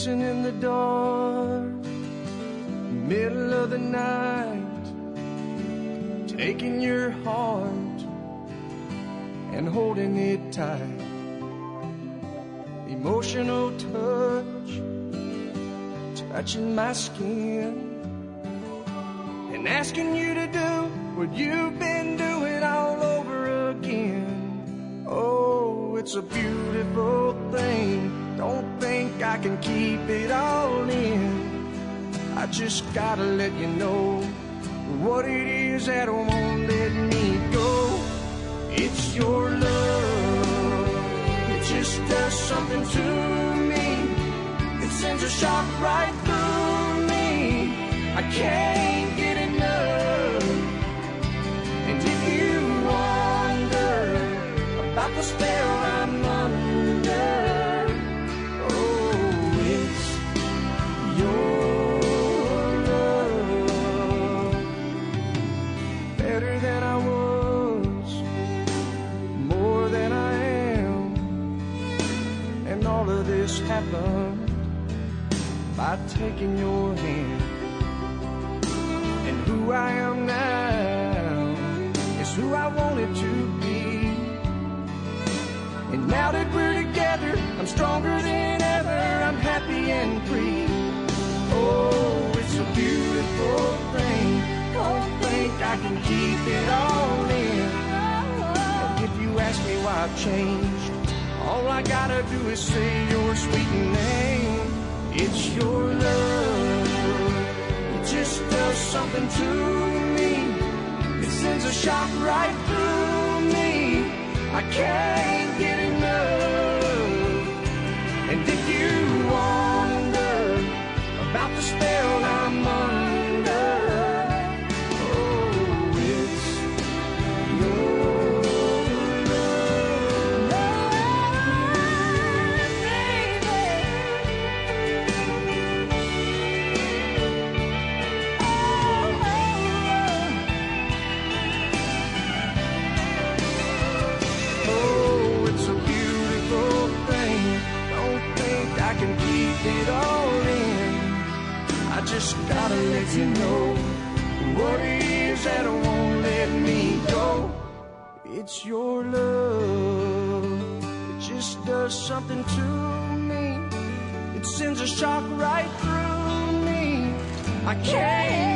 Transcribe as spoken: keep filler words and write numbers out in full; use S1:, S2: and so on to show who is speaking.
S1: dancing in the dark, middle of the night, taking your heart and holding it tight. Emotional touch, touching my skin, and asking you to do what you've been doing all over again. Oh, it's a beautiful thing. Don't think I can keep it all in. I just gotta let you know what it is that won't let me go. It's your love. It just does something to me. It sends a shock right through me. I can't get enough. And if you wonder about the spell I'm under, oh, it's your love. Better than I was, more than I am, and all of this happened by taking your hand. And who I am now is who I wanted to be. And now that we're together, I'm stronger than ever. I'm happy and free. Oh, it's a beautiful thing. Don't think I can keep it all in. And if you ask me why I've changed, all I gotta do is say your sweet name. It's your love. It just does something to me. It sends a shock right through me. I can't get enough. And if you wonder about the spell I'm under, oh, it's your it all in. I just gotta let you know what it is that won't let me go. It's your love. It just does something to me. It sends a shock right through me. I can't